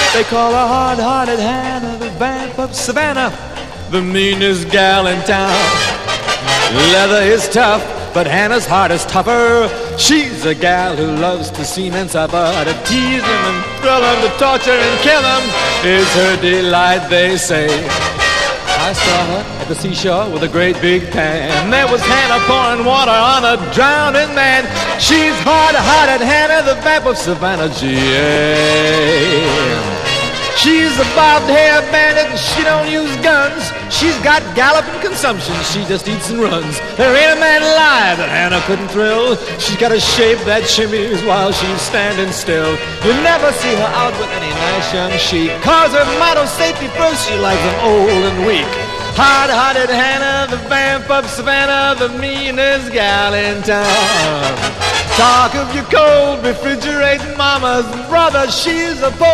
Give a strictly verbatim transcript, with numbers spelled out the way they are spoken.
They call her hard-hearted Hannah, the vamp of Savannah, the meanest gal in town. Leather is tough, but Hannah's heart is tougher. She's a gal who loves to see men suffer, to tease them and thrill them, to torture and kill them is her delight, they say. I saw her at the seashore with a great big pan. There was Hannah pouring water on a drowning man. She's hard-hearted Hannah, the vamp of Savannah, G A She's a bobbed-hair bandit and she don't use guns. She's got galloping consumption, she just eats and runs. There ain't a man alive that Hannah couldn't thrill. She's got a shape that shimmies while she's standing still. You never see her out with any nice young chic. Cause her motto, safety first, she likes them old and weak. Hard-hearted Hannah, the vamp of Savannah, the meanest gal in town. Talk of your cold refrigerating mamas and brothers, she's a